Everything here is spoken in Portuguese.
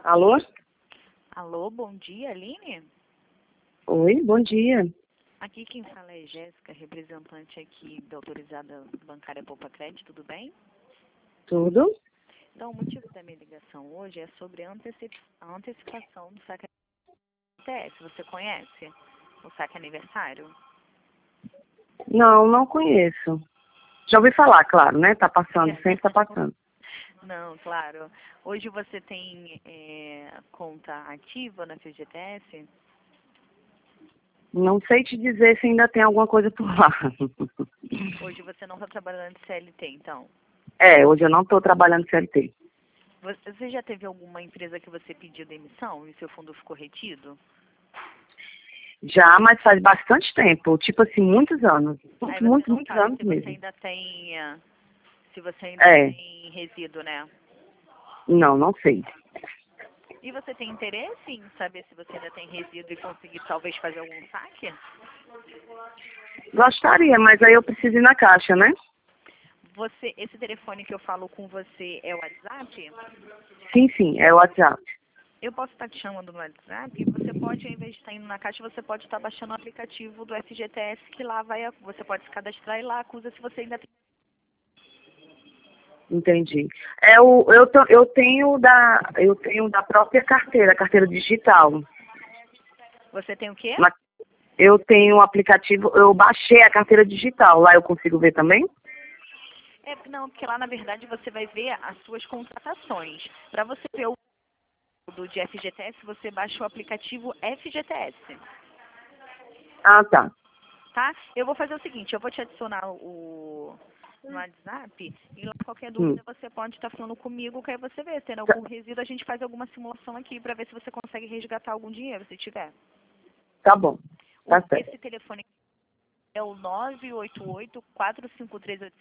Alô? Alô, bom dia, Aline? Oi, bom dia. Aqui quem fala é Jéssica, representante aqui da autorizada bancária Poupa Crédito, tudo bem? Tudo? Então, o motivo da minha ligação hoje é sobre a antecipação do saque TS. Você conhece o saque aniversário? Não, não conheço. Já ouvi falar, claro, né? Tá passando, sempre tá passando. Não, claro. Hoje você tem conta ativa na FGTS? Não sei te dizer se ainda tem alguma coisa por lá. Hoje você não está trabalhando de CLT, então? Hoje eu não estou trabalhando CLT. Você já teve alguma empresa que você pediu demissão e seu fundo ficou retido? Já, mas faz bastante tempo, tipo assim, muitos anos. Aí você Muitos, não muitos sabe anos se você mesmo. ainda tem, se você ainda É, tem resíduo, né? não sei. E você tem interesse em saber se você ainda tem resíduo e conseguir talvez fazer algum saque? Gostaria, mas aí eu preciso ir na caixa, né? Esse telefone que eu falo com você é o WhatsApp? Sim, é o WhatsApp. Eu posso estar te chamando no WhatsApp e você pode, ao invés de estar indo na caixa, você pode estar baixando o aplicativo do FGTS, que lá você pode se cadastrar e lá acusa se você ainda tem. Entendi. Eu tenho da própria carteira digital. Você tem o quê? Mas eu tenho um aplicativo, eu baixei a carteira digital. Lá eu consigo ver também? Não, porque lá na verdade você vai ver as suas contratações. Para você ver o do de FGTS, você baixa o aplicativo FGTS, Ah, tá. tá? Eu vou fazer o seguinte, eu vou te adicionar no WhatsApp e lá qualquer Hum, dúvida você pode estar falando comigo, que aí você vê. Tendo algum resíduo, a gente faz alguma simulação aqui para ver se você consegue resgatar algum dinheiro, se tiver. tá bom. Tá certo. Esse telefone é o 988 453